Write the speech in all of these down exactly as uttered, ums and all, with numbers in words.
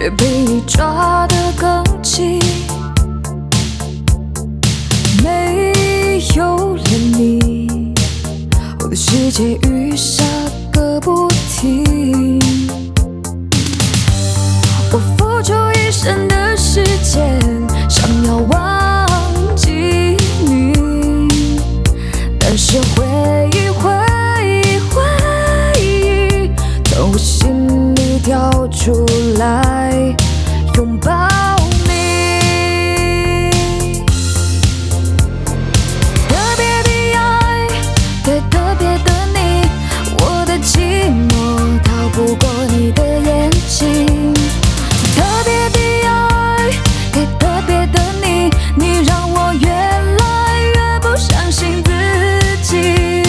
却被你抓得更紧。没有了你，我的世界雨下个不停。我付出一生的时间，想要忘记你，但是回忆回忆回忆从我心里跳出来，拥抱你。特别的爱，对特别的你，我的寂寞逃不过你的眼睛。特别的爱，给特别的你，你让我越来越不相信自己。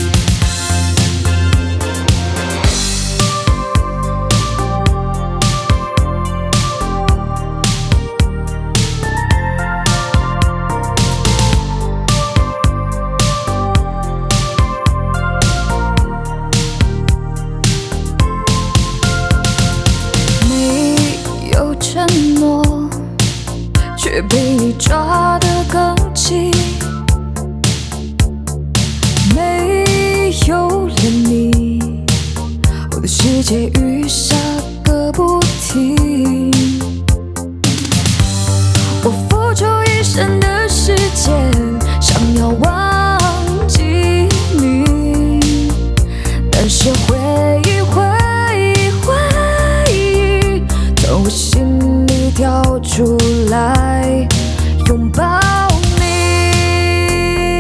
承诺，却被你抓得更紧。没有了你，我的世界雨下个不停。我付出一生的时间，想要忘记你，但是回忆回忆回忆从我心里跳出来，拥抱你。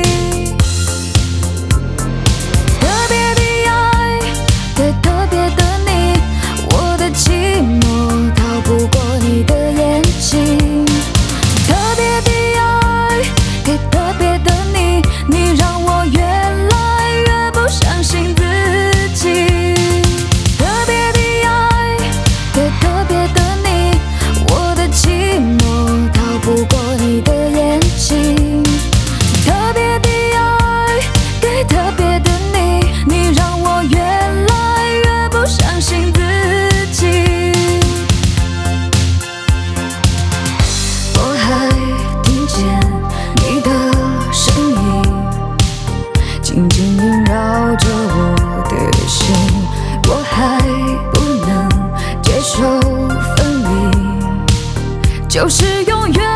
特别的爱，对特别的你，我的寂寞逃不过你的眼睛。特别的爱，给特别的你，你让我越来越不相信自己。特别的爱，对特别的你，我的寂寞逃不过你的眼睛。特别的爱，给特别的你，你让我越来越不相信自己。我还听见你的声音，紧紧萦绕着我的心。我还不能接受分离，就是永远。